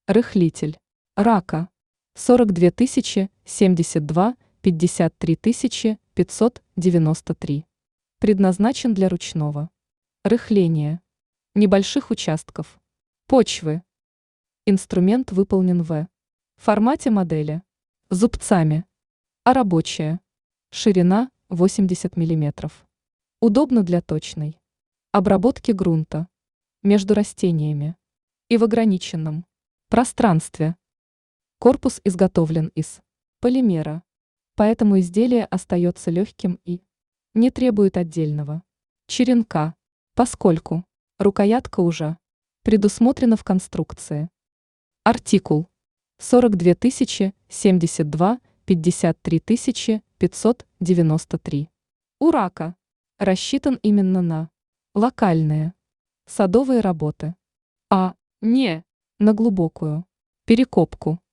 Рыхлитель. Рака. 42 тысячи 72 53 тысячи 593. Предназначен для ручного рыхления небольших участков почвы. Инструмент выполнен в формате модели зубцами, а рабочая ширина 80 мм. Удобно для точной обработки грунта между растениями и в ограниченном пространстве. Корпус изготовлен из полимера, поэтому изделие остается легким и не требует отдельного черенка, поскольку рукоятка уже предусмотрена в конструкции. Артикул 42 тысячи 72 53 тысячи 593. У рака рассчитан именно на локальные садовые работы, а не на глубокую перекопку.